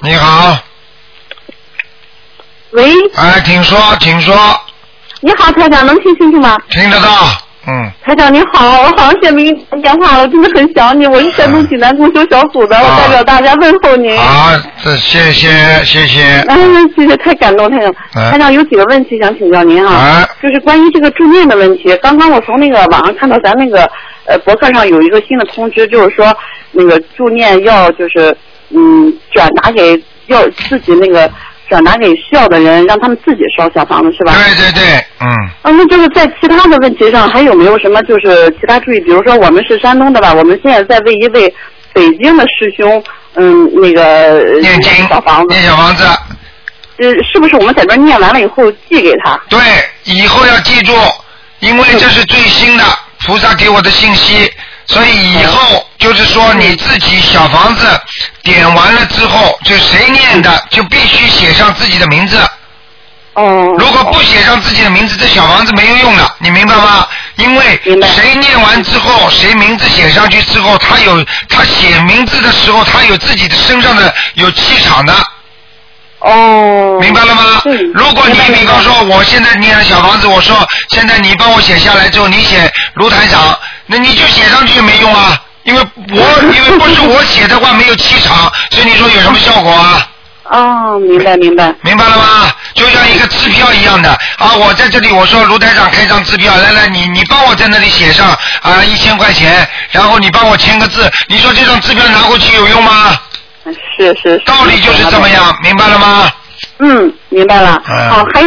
你好。 喂。 哎，请说，请说。 你好，台长，能听清楚吗？ 听得到。 台长你好，我好长时间没给你电话了，我真的很想你。我是山东济南共修小组的，我代表大家问候您。 好，谢谢。谢谢， 太感动，台长。台长有几个问题想请教您啊，就是关于这个助念的问题。刚刚我从那个网上看到咱那个博客上有一个新的通知，就是说那个助念要就是转达给要自己那个。转达给需要的人，让他们自己烧小房子，是吧？ 对， 那就是在其他的问题上还有没有什么就是其他注意？比如说我们是山东的吧，我们现在在为一位北京的师兄，那个念经小房子， 念小房子。 是不是我们在这念完了以后寄给他？ 对，以后要记住，因为这是最新的菩萨给我的信息。所以以后就是说你自己小房子点完了之后，就谁念的就必须写上自己的名字。如果不写上自己的名字，这小房子没有用的，你明白吗？因为谁念完之后，谁名字写上去之后，他写名字的时候，他有自己的身上的有气场的。明白了吗？如果你比方说我现在念了小房子，我说现在你帮我写下来之后，你写卢台长，那你就写上去也没用啊，因为不是我写的话没有气场，所以你说有什么效果啊？ 明白了吗？就像一个支票一样的啊，我在这里我说卢台长开张支票，来你帮我在那里写上1000块钱，然后你帮我签个字，你说这张支票拿过去有用吗？ 是， 道理就是这么样，明白了吗？ 明白了。好，还有